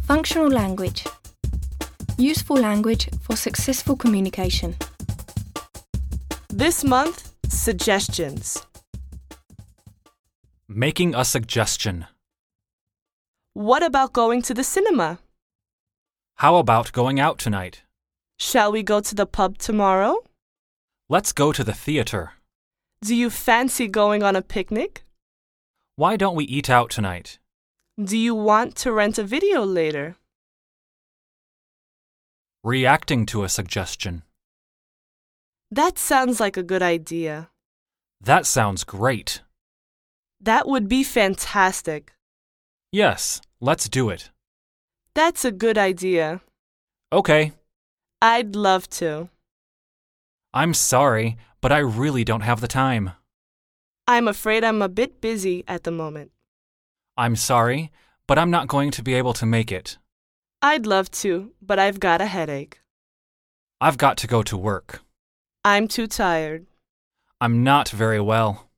Functional language. Useful language for successful communication. This month, suggestions. Making a suggestion. What about going to the cinema? How about going out tonight? Shall we go to the pub tomorrow? Let's go to the theater. Do you fancy going on a picnic? Why don't we eat out tonight? Do you want to rent a video later? Reacting to a suggestion. That sounds like a good idea. That sounds great. That would be fantastic. Yes, let's do it. That's a good idea. Okay. I'd love to. I'm sorry, but I really don't have the time. I'm afraid I'm a bit busy at the moment. I'm sorry, but I'm not going to be able to make it. I'd love to, but I've got a headache. I've got to go to work. I'm too tired. I'm not very well.